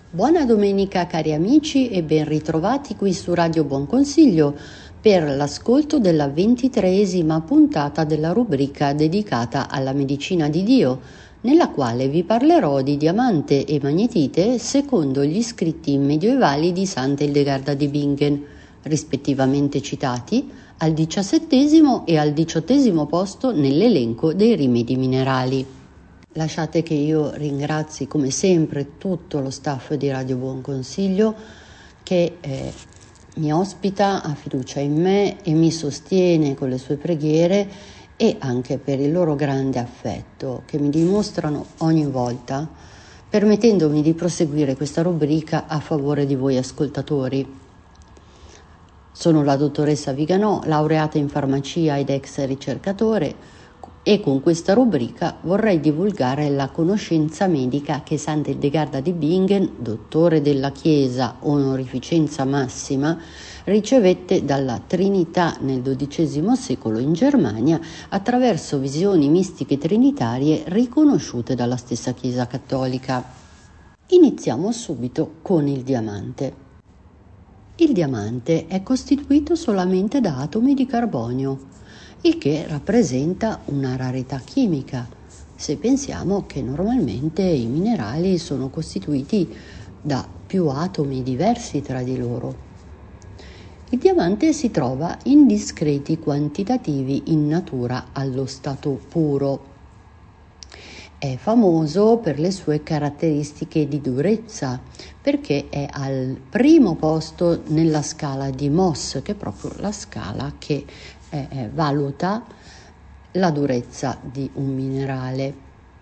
Buona domenica cari amici e ben ritrovati qui su Radio Buon Consiglio per l'ascolto della 23esima puntata della rubrica dedicata alla medicina di Dio, nella quale vi parlerò di diamante e magnetite secondo gli scritti medievali di Santa Ildegarda di Bingen, rispettivamente citati al 17° e al 18° posto nell'elenco dei rimedi minerali. Lasciate che io ringrazi come sempre tutto lo staff di Radio Buon Consiglio che mi ospita, ha fiducia in me e mi sostiene con le sue preghiere, e anche per il loro grande affetto che mi dimostrano ogni volta, permettendomi di proseguire questa rubrica a favore di voi ascoltatori. Sono la dottoressa Viganò, laureata in farmacia ed ex ricercatore, e con questa rubrica vorrei divulgare la conoscenza medica che Santa Ildegarda di Bingen, dottore della Chiesa onorificenza massima, ricevette dalla Trinità nel XII secolo in Germania attraverso visioni mistiche trinitarie riconosciute dalla stessa Chiesa cattolica. Iniziamo subito con il diamante. Il diamante è costituito solamente da atomi di carbonio, il che rappresenta una rarità chimica, se pensiamo che normalmente i minerali sono costituiti da più atomi diversi tra di loro. Il diamante si trova in discreti quantitativi in natura allo stato puro. È famoso per le sue caratteristiche di durezza, perché è al primo posto nella scala di Mohs, che è proprio la scala che valuta la durezza di un minerale.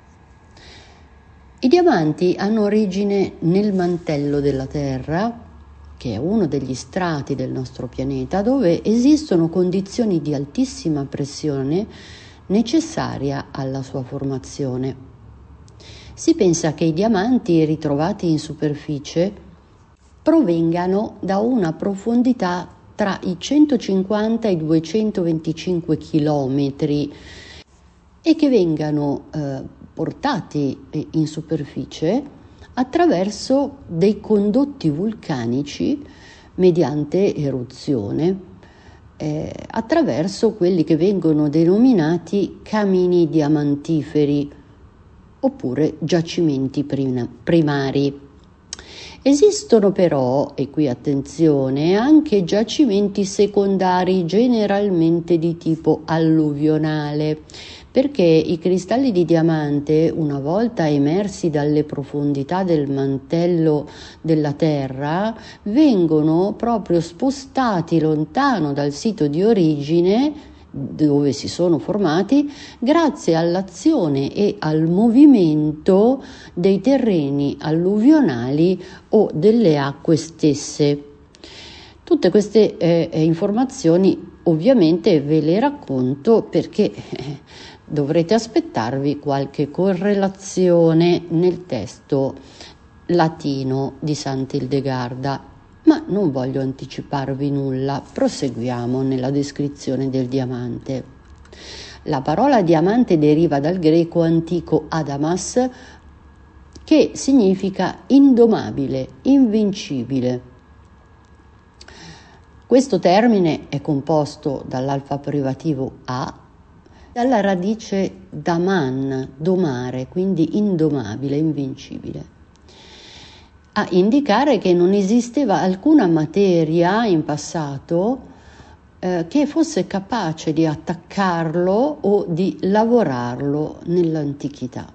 I diamanti hanno origine nel mantello della Terra, che è uno degli strati del nostro pianeta, dove esistono condizioni di altissima pressione necessaria alla sua formazione. Si pensa che i diamanti ritrovati in superficie provengano da una profondità tra i 150 e i 225 chilometri e che vengano portati in superficie attraverso dei condotti vulcanici mediante eruzione, attraverso quelli che vengono denominati camini diamantiferi oppure giacimenti primari. Esistono però, e qui attenzione, anche giacimenti secondari generalmente di tipo alluvionale, perché i cristalli di diamante, una volta emersi dalle profondità del mantello della Terra, vengono proprio spostati lontano dal sito di origine dove si sono formati, grazie all'azione e al movimento dei terreni alluvionali o delle acque stesse. Tutte queste informazioni ovviamente ve le racconto perché dovrete aspettarvi qualche correlazione nel testo latino di Santa Ildegarda. Ma non voglio anticiparvi nulla, proseguiamo nella descrizione del diamante. La parola diamante deriva dal greco antico adamas, che significa indomabile, invincibile. Questo termine è composto dall'alfa privativo A, dalla radice daman, domare, quindi indomabile, invincibile, a indicare che non esisteva alcuna materia in passato che fosse capace di attaccarlo o di lavorarlo nell'antichità.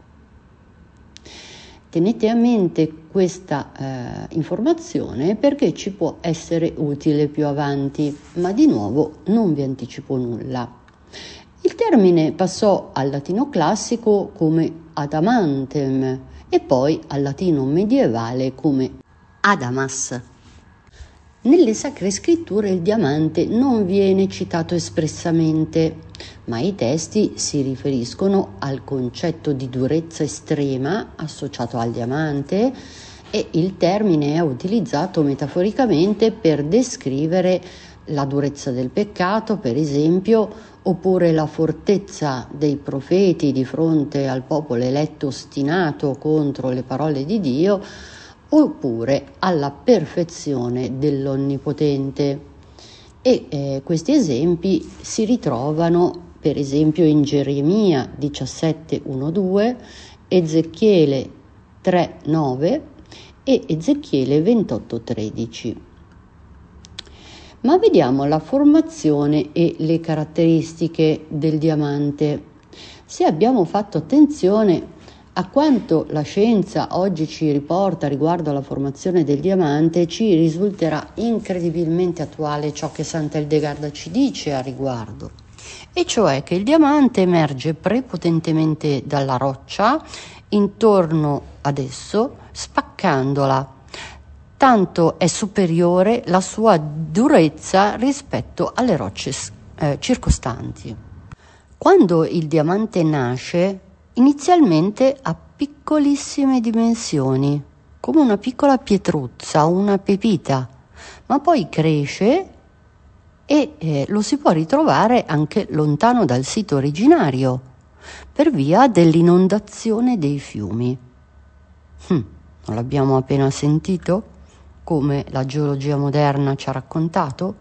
Tenete a mente questa informazione perché ci può essere utile più avanti, ma di nuovo non vi anticipo nulla. Il termine passò al latino classico come adamantem e poi al latino medievale come adamas. Nelle Sacre Scritture il diamante non viene citato espressamente, ma i testi si riferiscono al concetto di durezza estrema associato al diamante, e il termine è utilizzato metaforicamente per descrivere la durezza del peccato, per esempio, oppure la fortezza dei profeti di fronte al popolo eletto ostinato contro le parole di Dio, oppure alla perfezione dell'Onnipotente. E questi esempi si ritrovano per esempio in Geremia 17:1-2, Ezechiele 3:9 e Ezechiele 28:13. Ma vediamo la formazione e le caratteristiche del diamante. Se abbiamo fatto attenzione a quanto la scienza oggi ci riporta riguardo alla formazione del diamante, ci risulterà incredibilmente attuale ciò che Sant'Eldegarda ci dice a riguardo, e cioè che il diamante emerge prepotentemente dalla roccia intorno ad esso, spaccandola. Tanto è superiore la sua durezza rispetto alle rocce circostanti. Quando il diamante nasce, inizialmente ha piccolissime dimensioni, come una piccola pietruzza, una pepita, ma poi cresce e lo si può ritrovare anche lontano dal sito originario, per via dell'inondazione dei fiumi. Non l'abbiamo appena sentito? Come la geologia moderna ci ha raccontato?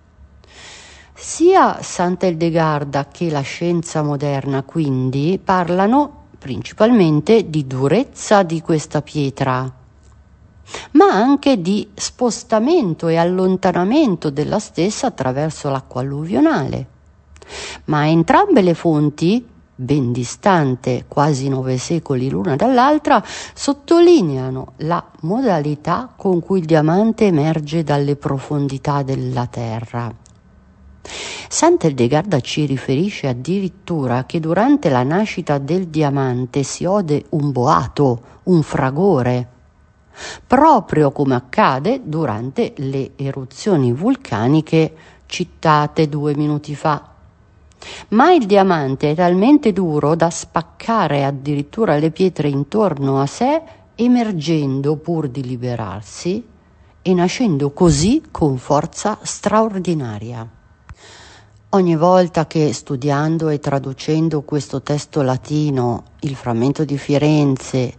Sia Sant'Eldegarda che la scienza moderna quindi parlano principalmente di durezza di questa pietra, ma anche di spostamento e allontanamento della stessa attraverso l'acqua alluvionale. Ma entrambe le fonti, ben distante quasi 9 secoli l'una dall'altra, sottolineano la modalità con cui il diamante emerge dalle profondità della terra. Sant'Eldegarda ci riferisce addirittura che durante la nascita del diamante si ode un boato, un fragore, proprio come accade durante le eruzioni vulcaniche citate 2 minuti fa. Ma il diamante è talmente duro da spaccare addirittura le pietre intorno a sé, emergendo pur di liberarsi e nascendo così con forza straordinaria. Ogni volta che, studiando e traducendo questo testo latino, il frammento di Firenze,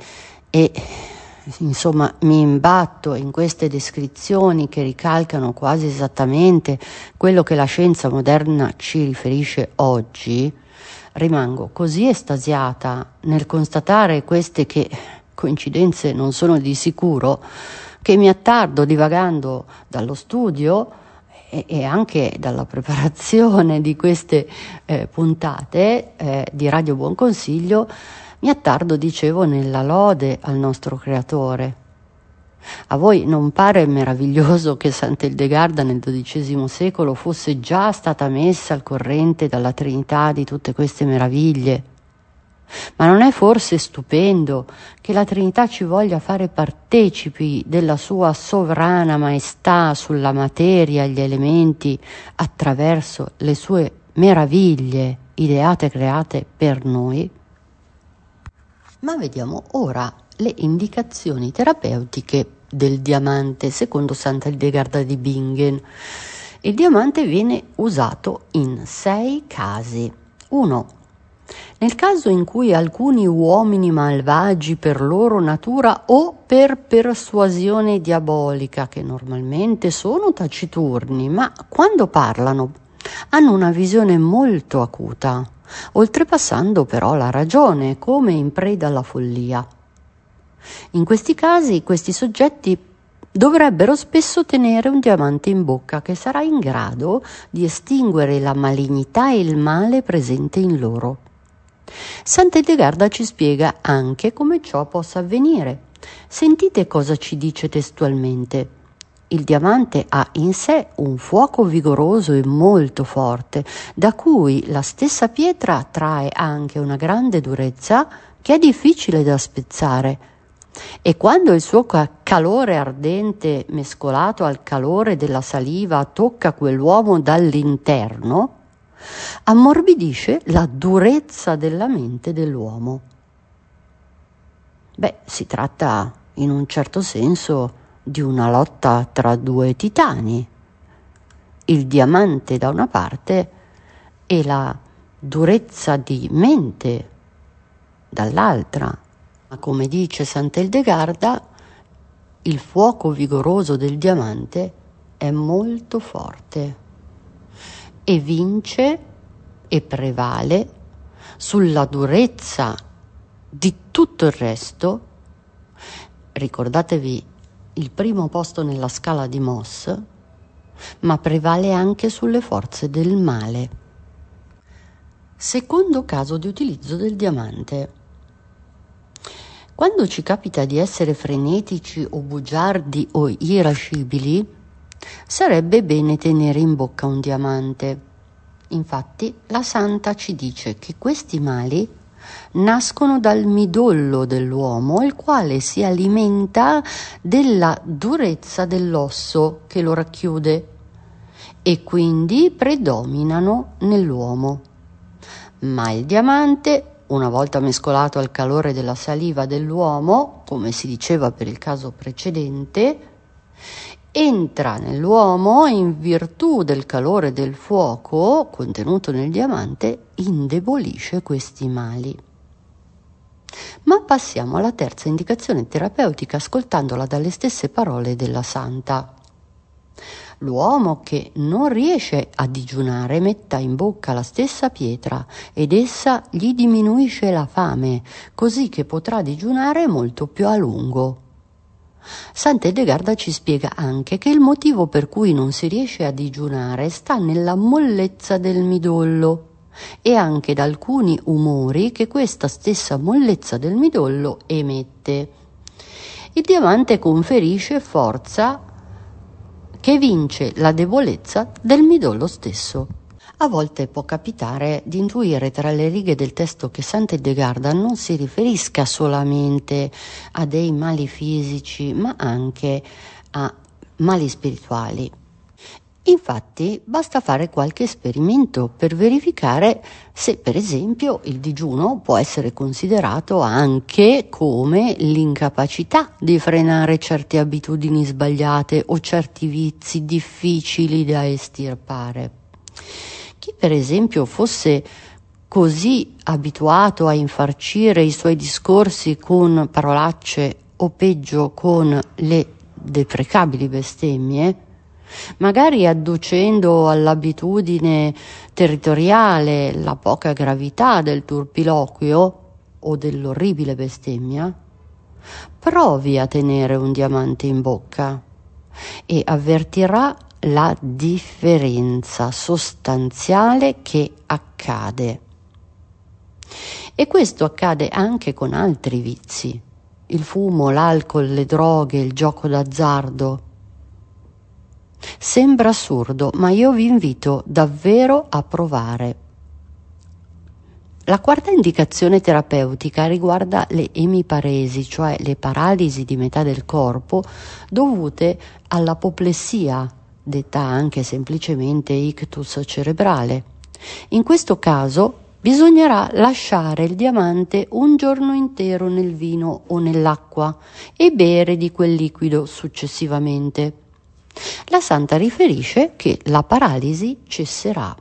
mi imbatto in queste descrizioni che ricalcano quasi esattamente quello che la scienza moderna ci riferisce oggi, rimango così estasiata nel constatare queste che coincidenze non sono di sicuro, che mi attardo divagando dallo studio e anche dalla preparazione di queste puntate di Radio Buon Consiglio. Mi attardo, dicevo, nella lode al nostro Creatore. A voi non pare meraviglioso che Sant'Eldegarda nel XII secolo fosse già stata messa al corrente dalla Trinità di tutte queste meraviglie? Ma non è forse stupendo che la Trinità ci voglia fare partecipi della sua sovrana maestà sulla materia e gli elementi attraverso le sue meraviglie ideate e create per noi? Ma vediamo ora le indicazioni terapeutiche del diamante secondo Sant'Eldegarda di Bingen. Il diamante viene usato in 6 casi. 1. Nel caso in cui alcuni uomini malvagi per loro natura o per persuasione diabolica, che normalmente sono taciturni, ma quando parlano hanno una visione molto acuta, oltrepassando però la ragione, come in preda alla follia. In questi casi, questi soggetti dovrebbero spesso tenere un diamante in bocca che sarà in grado di estinguere la malignità e il male presente in loro. Sant'Eldegarda ci spiega anche come ciò possa avvenire. Sentite cosa ci dice testualmente. Il diamante ha in sé un fuoco vigoroso e molto forte, da cui la stessa pietra trae anche una grande durezza che è difficile da spezzare. E quando il suo calore ardente mescolato al calore della saliva tocca quell'uomo dall'interno, ammorbidisce la durezza della mente dell'uomo. Si tratta in un certo senso di una lotta tra 2 titani, il diamante da una parte e la durezza di mente dall'altra. Ma come dice Sant'Eldegarda, il fuoco vigoroso del diamante è molto forte e vince e prevale sulla durezza di tutto il resto. Ricordatevi il primo posto nella scala di Mohs, ma prevale anche sulle forze del male. Secondo caso di utilizzo del diamante. Quando ci capita di essere frenetici o bugiardi o irascibili, sarebbe bene tenere in bocca un diamante. Infatti, la santa ci dice che questi mali nascono dal midollo dell'uomo, il quale si alimenta della durezza dell'osso che lo racchiude e quindi predominano nell'uomo. Ma il diamante, una volta mescolato al calore della saliva dell'uomo, come si diceva per il caso precedente, entra nell'uomo in virtù del calore del fuoco contenuto nel diamante, indebolisce questi mali. Ma passiamo alla terza indicazione terapeutica, ascoltandola dalle stesse parole della santa. L'uomo che non riesce a digiunare metta in bocca la stessa pietra ed essa gli diminuisce la fame, così che potrà digiunare molto più a lungo. Sant'Edegarda ci spiega anche che il motivo per cui non si riesce a digiunare sta nella mollezza del midollo e anche da alcuni umori che questa stessa mollezza del midollo emette. Il diamante conferisce forza che vince la debolezza del midollo stesso. A volte può capitare di intuire tra le righe del testo che Sant'Edegarda non si riferisca solamente a dei mali fisici, ma anche a mali spirituali. Infatti, basta fare qualche esperimento per verificare se, per esempio, il digiuno può essere considerato anche come l'incapacità di frenare certe abitudini sbagliate o certi vizi difficili da estirpare. Chi, per esempio, fosse così abituato a infarcire i suoi discorsi con parolacce o peggio con le deprecabili bestemmie, magari adducendo all'abitudine territoriale la poca gravità del turpiloquio o dell'orribile bestemmia, provi a tenere un diamante in bocca e avvertirà la differenza sostanziale che accade. E questo accade anche con altri vizi: il fumo, l'alcol, le droghe, il gioco d'azzardo. Sembra assurdo, ma io vi invito davvero a provare. La quarta indicazione terapeutica riguarda le emiparesi, cioè le paralisi di metà del corpo dovute all'apoplessia, detta anche semplicemente ictus cerebrale. In questo caso bisognerà lasciare il diamante un giorno intero nel vino o nell'acqua e bere di quel liquido successivamente. La santa riferisce che la paralisi cesserà.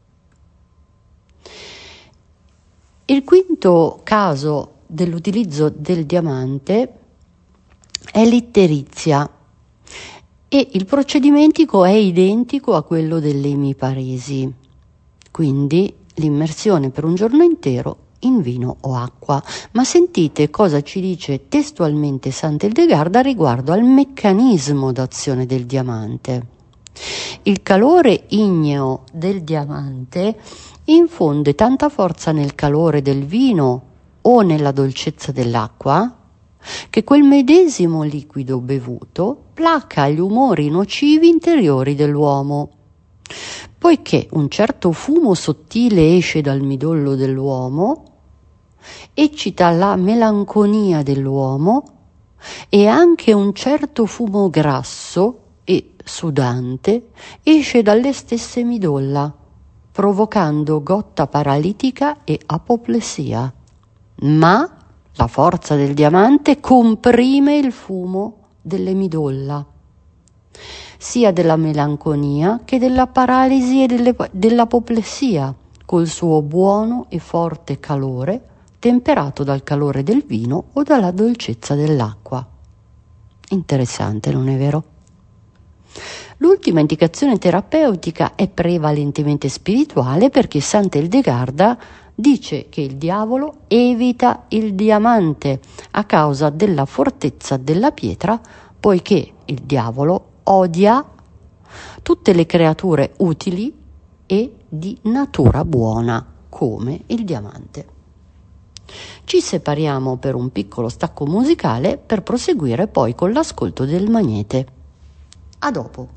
Il quinto caso dell'utilizzo del diamante è l'itterizia e il procedimento è identico a quello delle emiparesi, quindi l'immersione per un giorno intero in vino o acqua. Ma sentite cosa ci dice testualmente Sant'Edegarda riguardo al meccanismo d'azione del diamante. Il calore igneo del diamante infonde tanta forza nel calore del vino o nella dolcezza dell'acqua che quel medesimo liquido bevuto placa gli umori nocivi interiori dell'uomo. Poiché un certo fumo sottile esce dal midollo dell'uomo, eccita la melanconia dell'uomo e anche un certo fumo grasso e sudante esce dalle stesse midolla, provocando gotta paralitica e apoplessia. Ma la forza del diamante comprime il fumo delle midolla, sia della melanconia che della paralisi e dell'apoplessia, col suo buono e forte calore, temperato dal calore del vino o dalla dolcezza dell'acqua. Interessante, non è vero? L'ultima indicazione terapeutica è prevalentemente spirituale, perché Sant'Eldegarda dice che il diavolo evita il diamante a causa della fortezza della pietra, poiché il diavolo odia tutte le creature utili e di natura buona, come il diamante. Ci separiamo per un piccolo stacco musicale per proseguire poi con l'ascolto del Magnete. A dopo.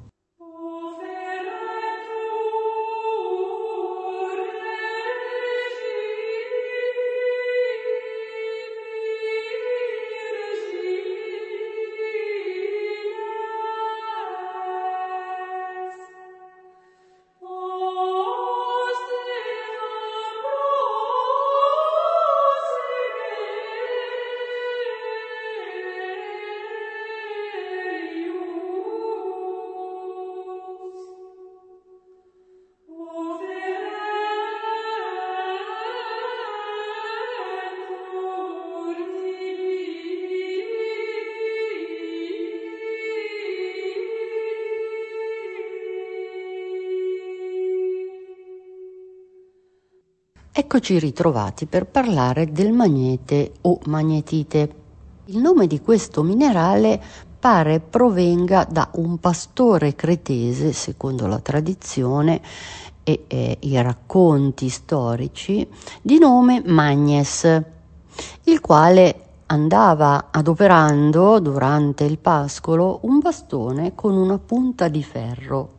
Eccoci ritrovati per parlare del magnete o magnetite. Il nome di questo minerale pare provenga da un pastore cretese, secondo la tradizione e i racconti storici, di nome Magnes, il quale andava adoperando durante il pascolo un bastone con una punta di ferro.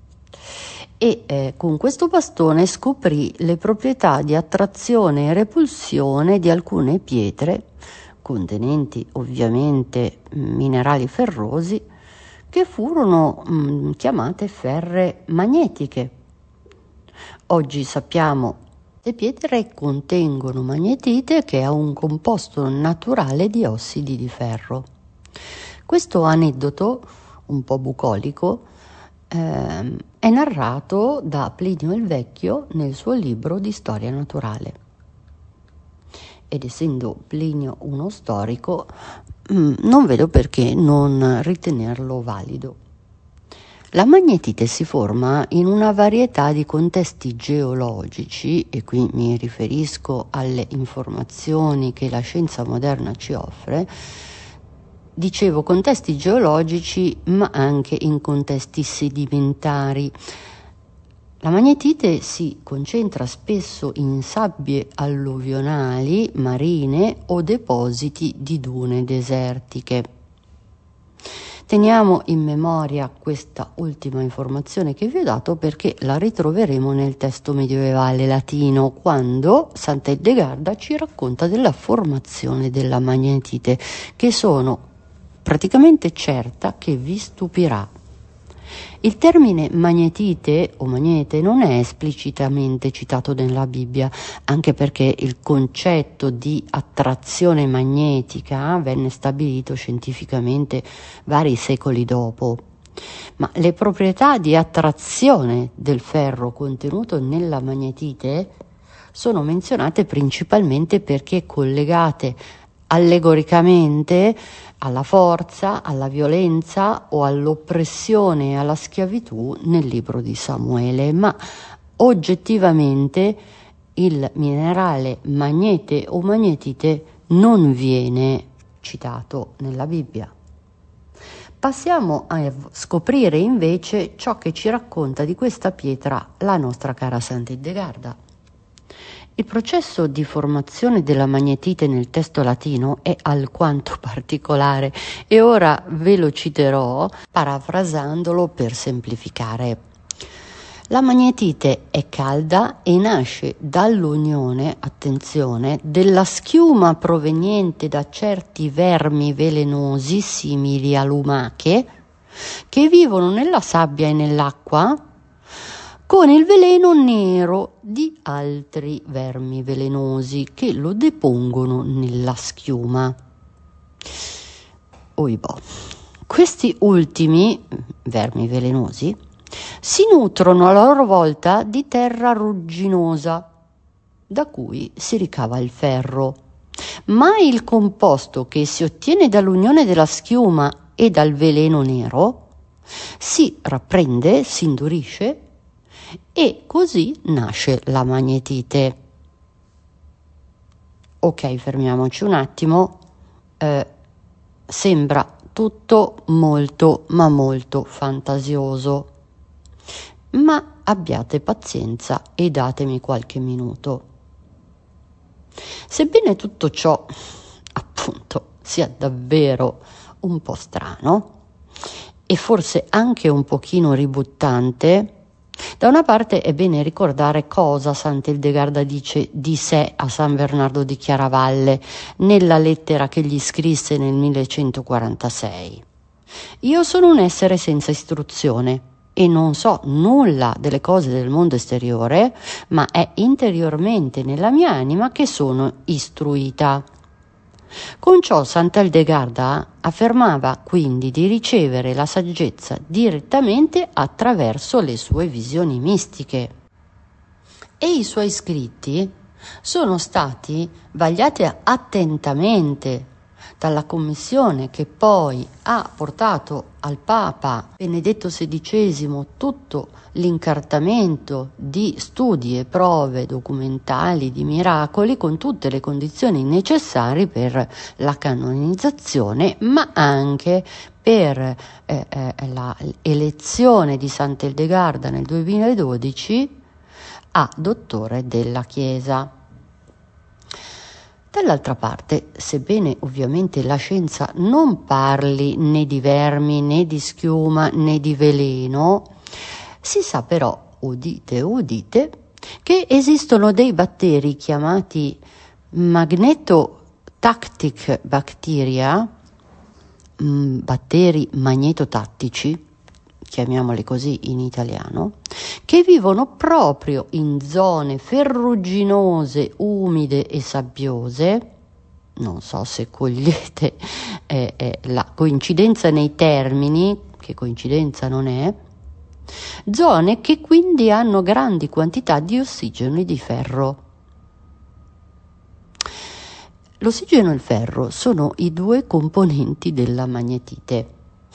Con questo bastone scoprì le proprietà di attrazione e repulsione di alcune pietre, contenenti ovviamente minerali ferrosi, che furono chiamate ferre magnetiche. Oggi sappiamo che le pietre contengono magnetite, che è un composto naturale di ossidi di ferro. Questo aneddoto, un po' bucolico, è narrato da Plinio il Vecchio nel suo libro di storia naturale. Ed essendo Plinio uno storico, non vedo perché non ritenerlo valido. La magnetite si forma in una varietà di contesti geologici, e qui mi riferisco alle informazioni che la scienza moderna ci offre. Dicevo contesti geologici, ma anche in contesti sedimentari. La magnetite si concentra spesso in sabbie alluvionali, marine o depositi di dune desertiche. Teniamo in memoria questa ultima informazione che vi ho dato, perché la ritroveremo nel testo medievale latino, quando Sant'Eldegarda ci racconta della formazione della magnetite, che sono praticamente certa che vi stupirà. Il termine magnetite o magnete non è esplicitamente citato nella Bibbia, anche perché il concetto di attrazione magnetica venne stabilito scientificamente vari secoli dopo. Ma le proprietà di attrazione del ferro contenuto nella magnetite sono menzionate principalmente perché collegate allegoricamente alla forza, alla violenza o all'oppressione e alla schiavitù nel libro di Samuele, ma oggettivamente il minerale magnete o magnetite non viene citato nella Bibbia. Passiamo a scoprire invece ciò che ci racconta di questa pietra la nostra cara Sant'Eldegarda. Il processo di formazione della magnetite nel testo latino è alquanto particolare e ora ve lo citerò parafrasandolo per semplificare. La magnetite è calda e nasce dall'unione, attenzione, della schiuma proveniente da certi vermi velenosi simili a lumache che vivono nella sabbia e nell'acqua, con il veleno nero di altri vermi velenosi che lo depongono nella schiuma. Oibò. Questi ultimi vermi velenosi si nutrono a loro volta di terra rugginosa, da cui si ricava il ferro. Ma il composto che si ottiene dall'unione della schiuma e dal veleno nero, si rapprende, si indurisce e così nasce la magnetite. Ok, fermiamoci un attimo. Sembra tutto molto ma molto fantasioso, ma abbiate pazienza e datemi qualche minuto. Sebbene tutto ciò appunto sia davvero un po' strano e forse anche un pochino ributtante, da una parte è bene ricordare cosa Sant'Ildegarda dice di sé a San Bernardo di Chiaravalle nella lettera che gli scrisse nel 1146. Io sono un essere senza istruzione e non so nulla delle cose del mondo esteriore, ma è interiormente nella mia anima che sono istruita. Con ciò Sant'Ildegarda affermava quindi di ricevere la saggezza direttamente attraverso le sue visioni mistiche. E i suoi scritti sono stati vagliati attentamente dalla commissione che poi ha portato al Papa Benedetto XVI tutto l'incartamento di studi e prove documentali di miracoli con tutte le condizioni necessarie per la canonizzazione, ma anche per la elezione di Sant'Ildegarda nel 2012 a dottore della Chiesa. Dall'altra parte, sebbene ovviamente la scienza non parli né di vermi, né di schiuma, né di veleno, si sa però, udite udite, che esistono dei batteri chiamati magnetotactic bacteria, batteri magnetotattici, chiamiamoli così in italiano, che vivono proprio in zone ferruginose, umide e sabbiose. Non so se cogliete la coincidenza nei termini, che coincidenza non è, zone che quindi hanno grandi quantità di ossigeno e di ferro. L'ossigeno e il ferro sono i due componenti della magnetite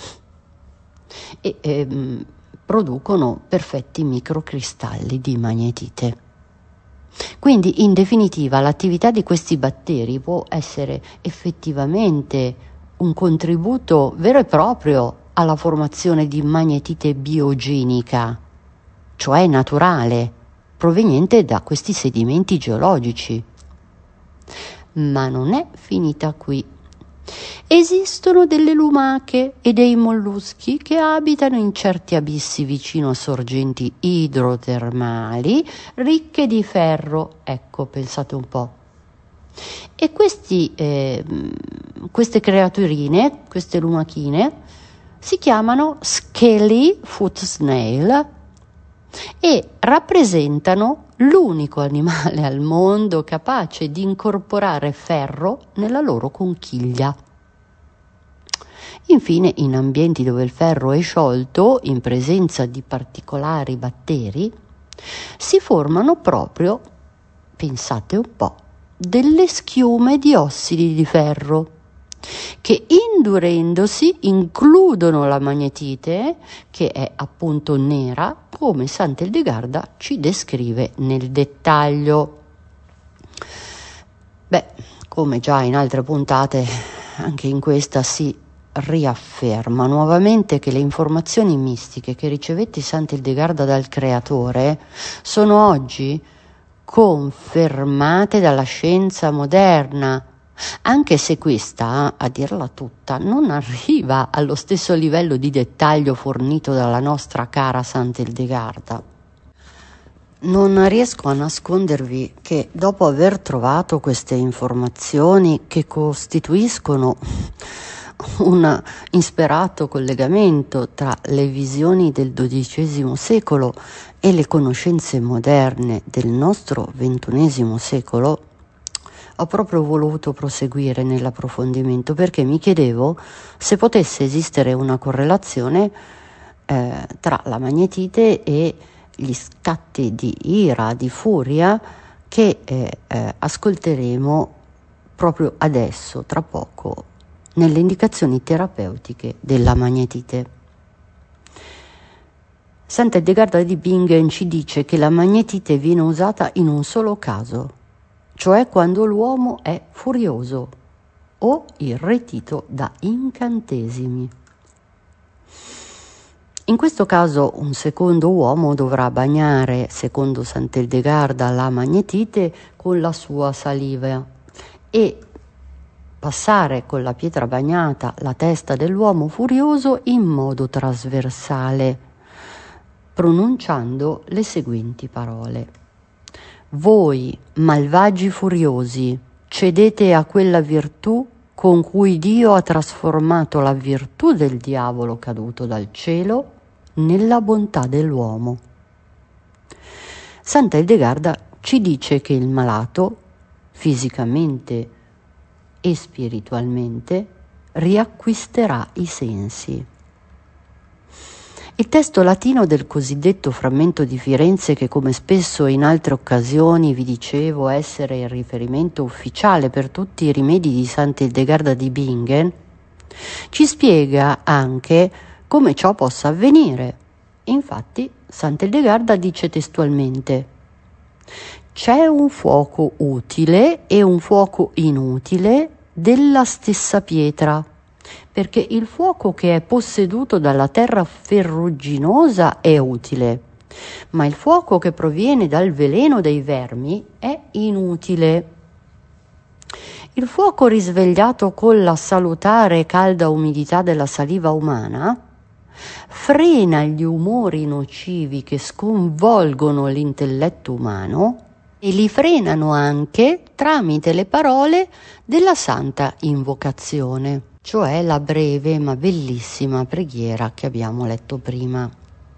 e producono perfetti microcristalli di magnetite. Quindi, in definitiva, l'attività di questi batteri può essere effettivamente un contributo vero e proprio alla formazione di magnetite biogenica, cioè naturale, proveniente da questi sedimenti geologici. Ma non è finita qui. Esistono delle lumache e dei molluschi che abitano in certi abissi vicino a sorgenti idrotermali ricche di ferro. Ecco, pensate un po'. E queste creaturine, queste lumachine, si chiamano scaly foot snail e rappresentano l'unico animale al mondo capace di incorporare ferro nella loro conchiglia. Infine, in ambienti dove il ferro è sciolto, in presenza di particolari batteri, si formano proprio, pensate un po', delle schiume di ossidi di ferro, che indurendosi includono la magnetite, che è appunto nera, come Sant'Ildegarda ci descrive nel dettaglio. Come già in altre puntate, anche in questa si riafferma nuovamente che le informazioni mistiche che ricevette Sant'Ildegarda dal Creatore sono oggi confermate dalla scienza moderna, anche se questa, a dirla tutta, non arriva allo stesso livello di dettaglio fornito dalla nostra cara Sant'Ildegarda. Non riesco a nascondervi che dopo aver trovato queste informazioni che costituiscono un insperato collegamento tra le visioni del XII secolo e le conoscenze moderne del nostro XXI secolo, ho proprio voluto proseguire nell'approfondimento, perché mi chiedevo se potesse esistere una correlazione tra la magnetite e gli scatti di ira, di furia che ascolteremo proprio adesso, tra poco, nelle indicazioni terapeutiche della magnetite. Sant'Edegarda di Bingen ci dice che la magnetite viene usata in un solo caso, cioè quando l'uomo è furioso o irretito da incantesimi. In questo caso un secondo uomo dovrà bagnare, secondo Sant'Edegarda, la magnetite con la sua saliva e passare con la pietra bagnata la testa dell'uomo furioso in modo trasversale, pronunciando le seguenti parole: voi, malvagi furiosi, cedete a quella virtù con cui Dio ha trasformato la virtù del diavolo caduto dal cielo nella bontà dell'uomo. Sant'Edegarda ci dice che il malato, fisicamente e spiritualmente, riacquisterà i sensi. Il testo latino del cosiddetto frammento di Firenze, che come spesso in altre occasioni vi dicevo essere il riferimento ufficiale per tutti i rimedi di Sant'Edegarda di Bingen, ci spiega anche come ciò possa avvenire. Infatti Sant'Edegarda dice testualmente: c'è un fuoco utile e un fuoco inutile della stessa pietra, perché il fuoco che è posseduto dalla terra ferruginosa è utile, ma il fuoco che proviene dal veleno dei vermi è inutile. Il fuoco risvegliato con la salutare e calda umidità della saliva umana frena gli umori nocivi che sconvolgono l'intelletto umano e li frenano anche tramite le parole della santa invocazione, cioè la breve ma bellissima preghiera che abbiamo letto prima.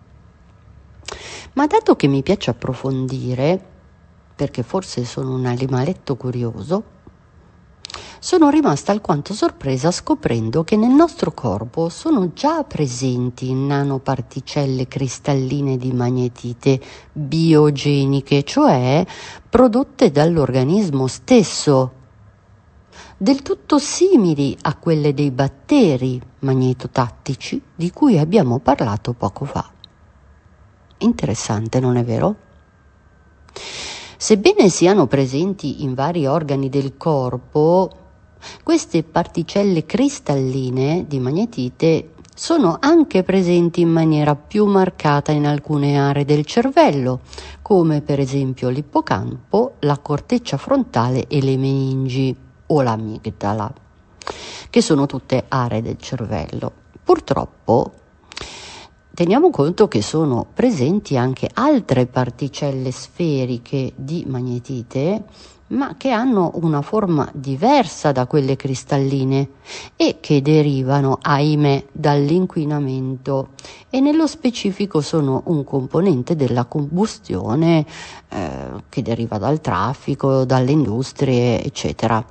Ma dato che mi piace approfondire, perché forse sono un animaletto curioso, sono rimasta alquanto sorpresa scoprendo che nel nostro corpo sono già presenti nanoparticelle cristalline di magnetite biogeniche, cioè prodotte dall'organismo stesso, del tutto simili a quelle dei batteri magnetotattici di cui abbiamo parlato poco fa. Interessante, non è vero? Sebbene siano presenti in vari organi del corpo, queste particelle cristalline di magnetite sono anche presenti in maniera più marcata in alcune aree del cervello, come per esempio l'ippocampo, la corteccia frontale e le meningi o l'amigdala, che sono tutte aree del cervello. Purtroppo teniamo conto che sono presenti anche altre particelle sferiche di magnetite, ma che hanno una forma diversa da quelle cristalline e che derivano, ahimè, dall'inquinamento e nello specifico sono un componente della combustione che deriva dal traffico, dalle industrie, eccetera.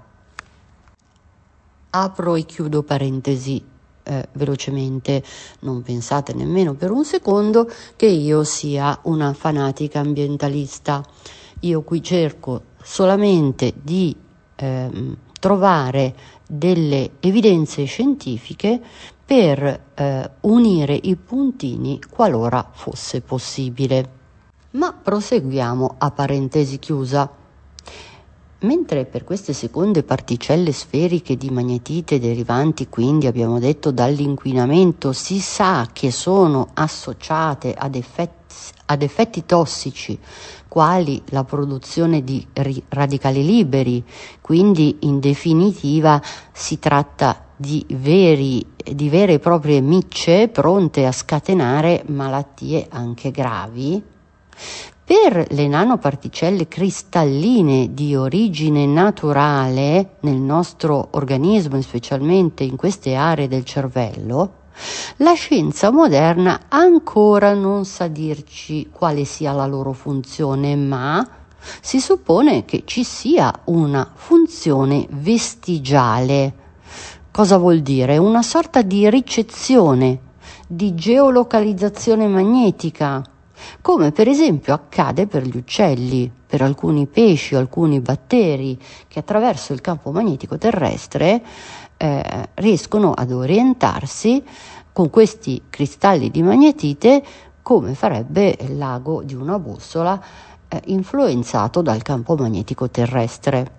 Apro e chiudo parentesi velocemente, non pensate nemmeno per un secondo che io sia una fanatica ambientalista. Io qui cerco solamente di trovare delle evidenze scientifiche per unire i puntini qualora fosse possibile. Ma proseguiamo a parentesi chiusa. Mentre per queste seconde particelle sferiche di magnetite derivanti, quindi abbiamo detto dall'inquinamento, si sa che sono associate ad effetti tossici, quali la produzione di radicali liberi, quindi in definitiva si tratta di vere e proprie micce pronte a scatenare malattie anche gravi. Per le nanoparticelle cristalline di origine naturale nel nostro organismo e specialmente in queste aree del cervello, la scienza moderna ancora non sa dirci quale sia la loro funzione, ma si suppone che ci sia una funzione vestigiale. Cosa vuol dire? Una sorta di ricezione, di geolocalizzazione magnetica, come per esempio accade per gli uccelli, per alcuni pesci o alcuni batteri che attraverso il campo magnetico terrestre riescono ad orientarsi con questi cristalli di magnetite come farebbe l'ago di una bussola influenzato dal campo magnetico terrestre.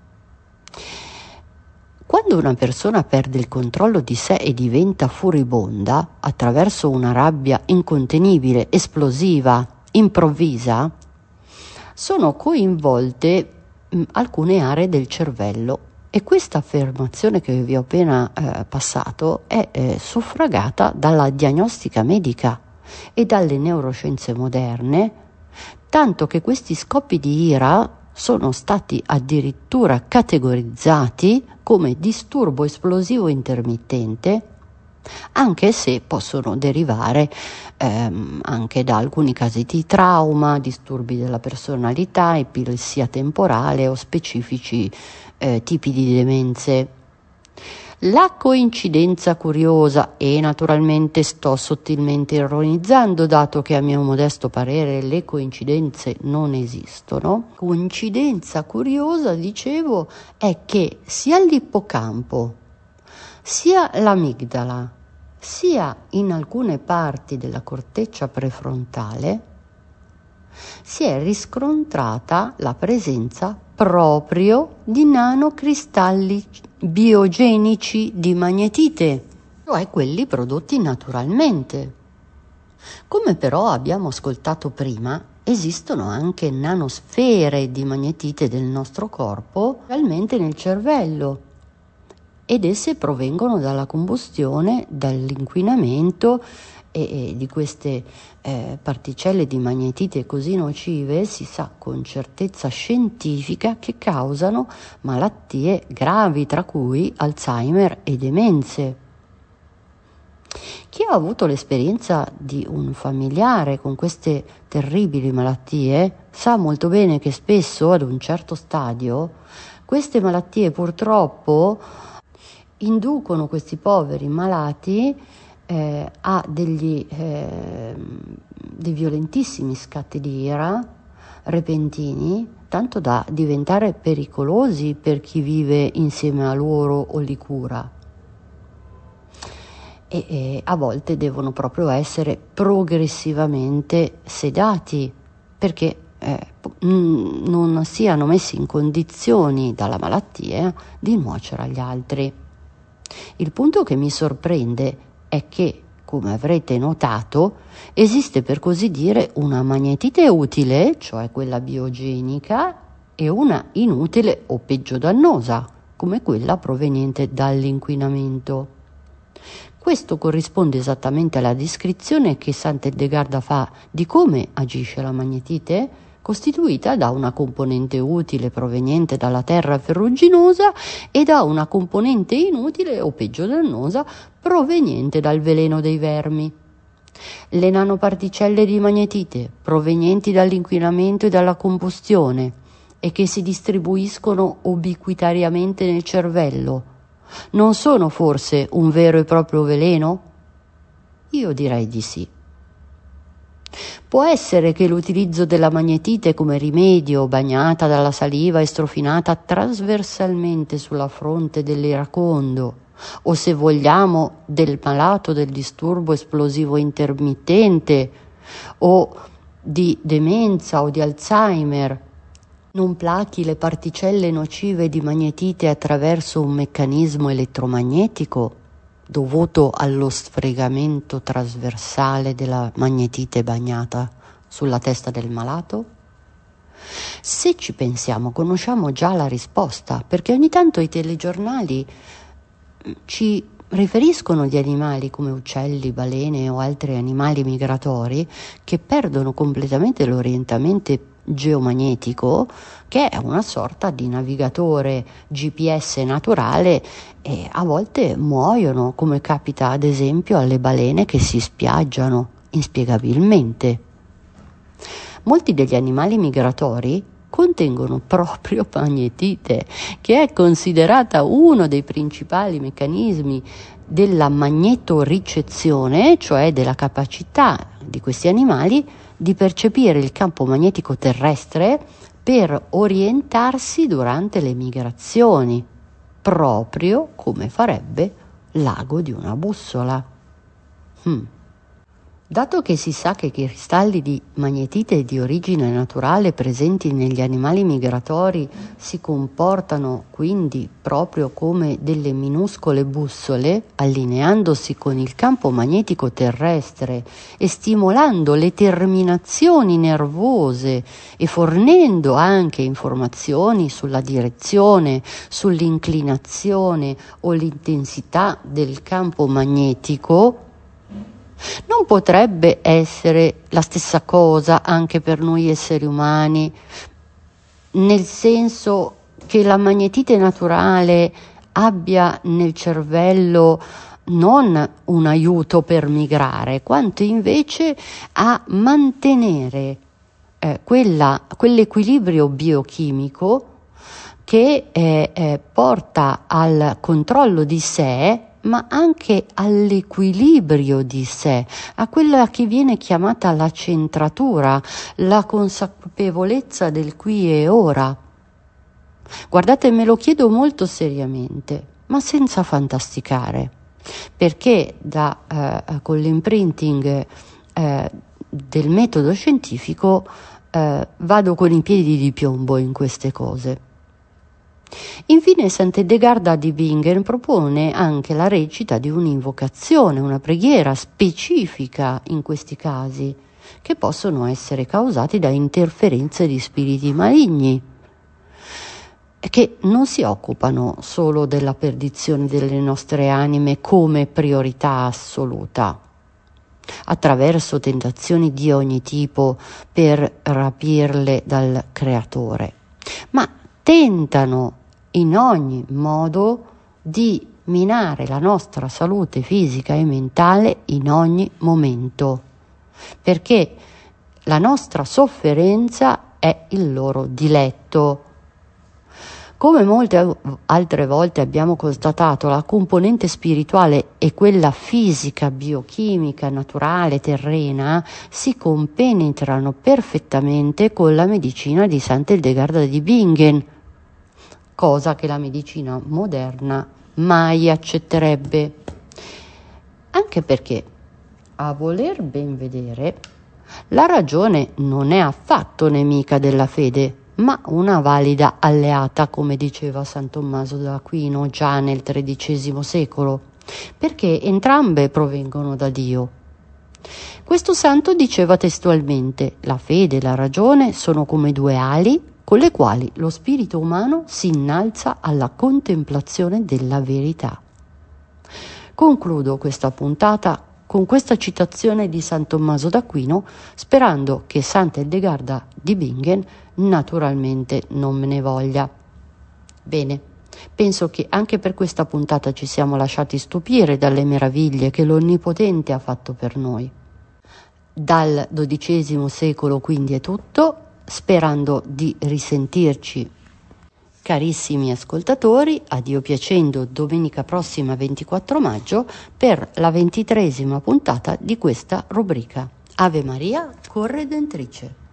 Quando una persona perde il controllo di sé e diventa furibonda attraverso una rabbia incontenibile, esplosiva, improvvisa, sono coinvolte alcune aree del cervello, e questa affermazione che vi ho appena passato è suffragata dalla diagnostica medica e dalle neuroscienze moderne, tanto che questi scoppi di ira sono stati addirittura categorizzati come disturbo esplosivo intermittente, anche se possono derivare anche da alcuni casi di trauma, disturbi della personalità, epilessia temporale o specifici tipi di demenze. La coincidenza curiosa, e naturalmente sto sottilmente ironizzando, dato che a mio modesto parere le coincidenze non esistono, coincidenza curiosa, dicevo, è che sia l'ippocampo, sia l'amigdala, sia in alcune parti della corteccia prefrontale si è riscontrata la presenza proprio di nanocristalli biogenici di magnetite, cioè quelli prodotti naturalmente. Come però abbiamo ascoltato prima, esistono anche nanosfere di magnetite del nostro corpo, realmente nel cervello, ed esse provengono dalla combustione, dall'inquinamento e di queste particelle di magnetite così nocive si sa con certezza scientifica che causano malattie gravi, tra cui Alzheimer e demenze. Chi ha avuto l'esperienza di un familiare con queste terribili malattie sa molto bene che spesso ad un certo stadio queste malattie purtroppo inducono questi poveri malati a dei violentissimi scatti di ira repentini, tanto da diventare pericolosi per chi vive insieme a loro o li cura, e a volte devono proprio essere progressivamente sedati perché non siano messi in condizioni dalla malattia di nuocere agli altri. Il punto che mi sorprende è che, come avrete notato, esiste per così dire una magnetite utile, cioè quella biogenica, e una inutile o peggio dannosa, come quella proveniente dall'inquinamento. Questo corrisponde esattamente alla descrizione che Sant'Edegarda fa di come agisce la magnetite, costituita da una componente utile proveniente dalla terra ferruginosa e da una componente inutile o peggio dannosa proveniente dal veleno dei vermi. Le nanoparticelle di magnetite provenienti dall'inquinamento e dalla combustione e che si distribuiscono ubiquitariamente nel cervello non sono forse un vero e proprio veleno? Io direi di sì. Può essere che l'utilizzo della magnetite come rimedio, bagnata dalla saliva e strofinata trasversalmente sulla fronte dell'iracondo, o se vogliamo del malato del disturbo esplosivo intermittente, o di demenza o di Alzheimer, non plachi le particelle nocive di magnetite attraverso un meccanismo elettromagnetico dovuto allo sfregamento trasversale della magnetite bagnata sulla testa del malato? Se ci pensiamo, conosciamo già la risposta, perché ogni tanto i telegiornali ci riferiscono di animali come uccelli, balene o altri animali migratori che perdono completamente l'orientamento geomagnetico, che è una sorta di navigatore GPS naturale, e a volte muoiono, come capita ad esempio alle balene che si spiaggiano inspiegabilmente. Molti degli animali migratori contengono proprio magnetite, che è considerata uno dei principali meccanismi della magnetoricezione, cioè della capacità di questi animali di percepire il campo magnetico terrestre per orientarsi durante le migrazioni. proprio come farebbe l'ago di una bussola. Dato che si sa che i cristalli di magnetite di origine naturale presenti negli animali migratori si comportano quindi proprio come delle minuscole bussole, allineandosi con il campo magnetico terrestre e stimolando le terminazioni nervose e fornendo anche informazioni sulla direzione, sull'inclinazione o l'intensità del campo magnetico, non potrebbe essere la stessa cosa anche per noi esseri umani, nel senso che la magnetite naturale abbia nel cervello non un aiuto per migrare, quanto invece a mantenere quell'equilibrio biochimico che porta al controllo di sé, ma anche all'equilibrio di sé, a quella che viene chiamata la centratura, la consapevolezza del qui e ora. Guardate, me lo chiedo molto seriamente, ma senza fantasticare, perché con l'imprinting del metodo scientifico vado con i piedi di piombo in queste cose. Infine Sant'Edegarda di Bingen propone anche la recita di un'invocazione, una preghiera specifica in questi casi, che possono essere causati da interferenze di spiriti maligni, che non si occupano solo della perdizione delle nostre anime come priorità assoluta, attraverso tentazioni di ogni tipo per rapirle dal Creatore, ma tentano in ogni modo di minare la nostra salute fisica e mentale in ogni momento, perché la nostra sofferenza è il loro diletto. Come molte altre volte abbiamo constatato, la componente spirituale e quella fisica, biochimica, naturale, terrena si compenetrano perfettamente con la medicina di Sant'Edegarda di Bingen, cosa che la medicina moderna mai accetterebbe. Anche perché, a voler ben vedere, la ragione non è affatto nemica della fede, ma una valida alleata, come diceva San Tommaso d'Aquino già nel XIII secolo, perché entrambe provengono da Dio. Questo santo diceva testualmente: la fede e la ragione sono come due ali con le quali lo spirito umano si innalza alla contemplazione della verità. Concludo questa puntata con questa citazione di San Tommaso d'Aquino, sperando che Sant'Edegarda di Bingen naturalmente non me ne voglia. Bene, penso che anche per questa puntata ci siamo lasciati stupire dalle meraviglie che l'Onnipotente ha fatto per noi. Dal XII secolo quindi è tutto, sperando di risentirci. Carissimi ascoltatori, a Dio piacendo domenica prossima 24 maggio per la 23esima puntata di questa rubrica. Ave Maria, Corredentrice.